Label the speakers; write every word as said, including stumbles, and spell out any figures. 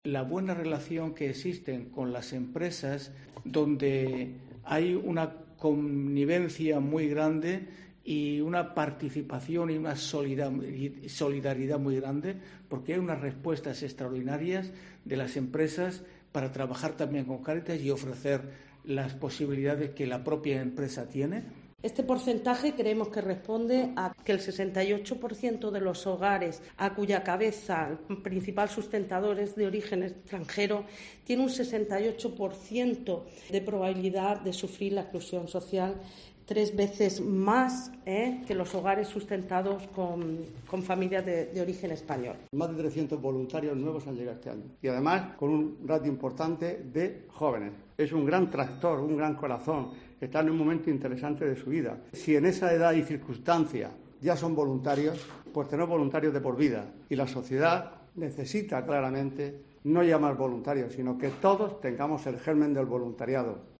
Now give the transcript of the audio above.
Speaker 1: La buena relación que existe con las empresas, donde hay una connivencia muy grande y una participación y una solidaridad muy grande, porque hay unas respuestas extraordinarias de las empresas para trabajar también con Cáritas y ofrecer las posibilidades que la propia empresa tiene.
Speaker 2: Este porcentaje creemos que responde a que el sesenta y ocho por ciento de los hogares a cuya cabeza el principal sustentador es de origen extranjero tiene un sesenta y ocho por ciento de probabilidad de sufrir la exclusión social, tres veces más ¿eh? que los hogares sustentados con, con familias de, de origen español.
Speaker 3: Más de trescientos voluntarios nuevos han llegado este año y además con un ratio importante de jóvenes. Es un gran tractor, un gran corazón, que está en un momento interesante de su vida. Si en esa edad y circunstancia ya son voluntarios, pues tenemos voluntarios de por vida. Y la sociedad necesita claramente no ya más voluntarios, sino que todos tengamos el germen del voluntariado.